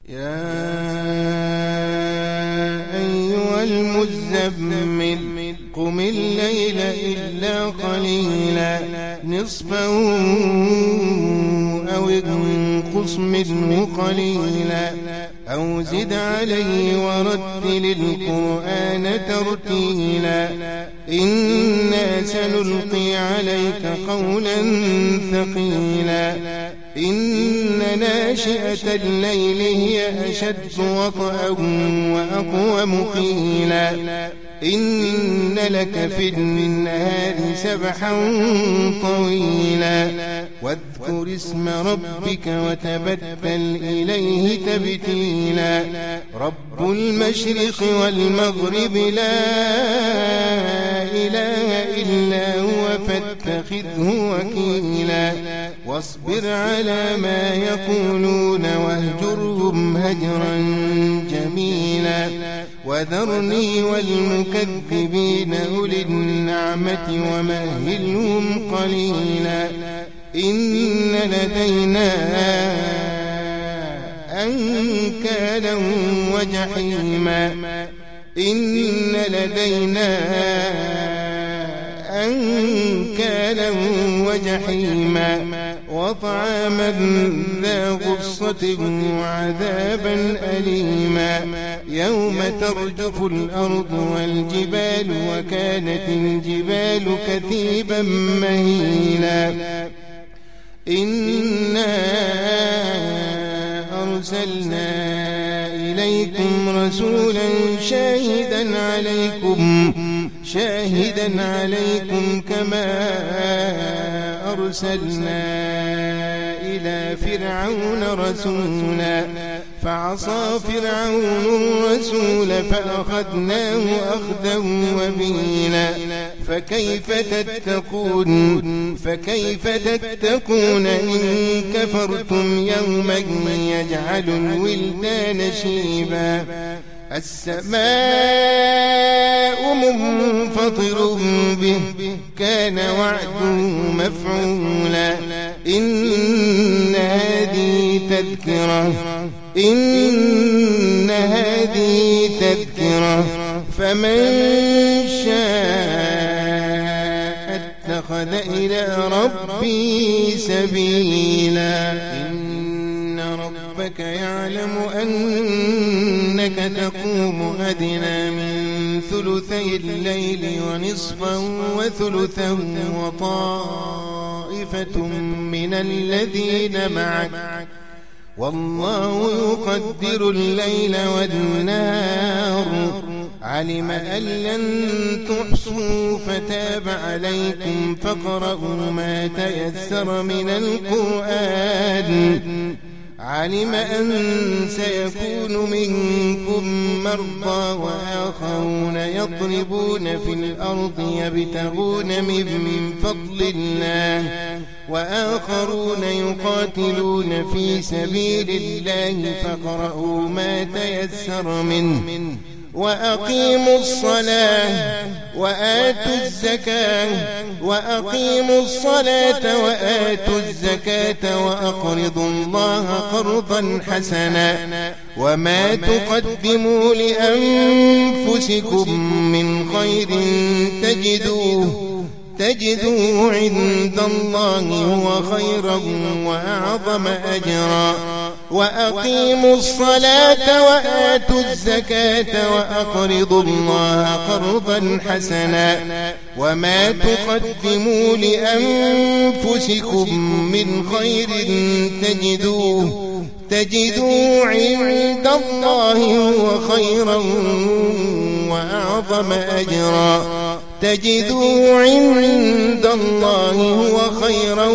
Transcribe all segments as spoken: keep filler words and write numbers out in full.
يا أيها المزمل قم الليل إلا قليلا نصفه أو انقص منه قليلا أو زد عليه ورتل القرآن ترتيلا إنا سنلقي عليك قولا ثقيلا إن ناشئة الليل هي أشد وطئا وأقوم قيلا إن لك في النهار سبحا طويلا واذكر اسم ربك وتبتل إليه تبتيلا رب المشرق والمغرب لا إله إلا هو فاتخذه وكيلا واصبر على ما يقولون واهجرهم هجرا جميلا وذرني والمكذبين أولي النعمة ومهلهم قليلا إن لدينا أنكالا وجحيما إن لدينا أنكالا وجحيما وطعاما ذا غصة وعذابا أليما يوم ترجف الأرض والجبال وكانت الجبال كثيبا مهيلا إنا أرسلنا إليكم رسولا شاهدا عليكم شاهدا عليكم كما أرسلنا إلى فرعون رسولا فعصى فرعون الرسول فأخذناه أخذا وبيلا فكيف تتقون فكيف تتقون إن كفرتم يوما يجعل الولدان شيبا السماء منفطر به كان وعده مفعولا إن هذه تذكرة إن هذه تذكرة فمن شاء اتخذ إلى ربه سبيلا إن ربك يعلم أنك تقوم أدنى من ثلثي الليل ونصفا وثلثا وطائفة من الذين معك والله يقدر الليل والنهار علم أن لن تحصوا فتاب عليكم فاقرؤوا ما تيسر من القرآن علم أن سيكون منكم مرضى وآخرون يضربون في الأرض يبتغون من فضل الله وآخرون يقاتلون في سبيل الله فاقرؤوا ما تيسر منه وأقيموا الصلاة وآتوا الزكاة وأقيموا الصلاة وآتوا الزكاة وأقرضوا الله قرضا حسنا وما تقدموا لأنفسكم من خير تجدوه تجدوه عند الله هو خيرا وأعظم أجرا وأقيموا الصلاة وآتوا الزكاة وأقرضوا الله قرضا حسنا وما تقدموا لأنفسكم من خير تجدوه تجدوه عند الله هو خيرا وأعظم أجرا تجدوه عند الله هو خيرا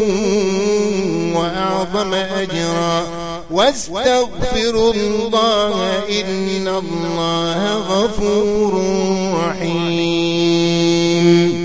وأعظم أجرا واستغفروا الله إن الله غفور رحيم.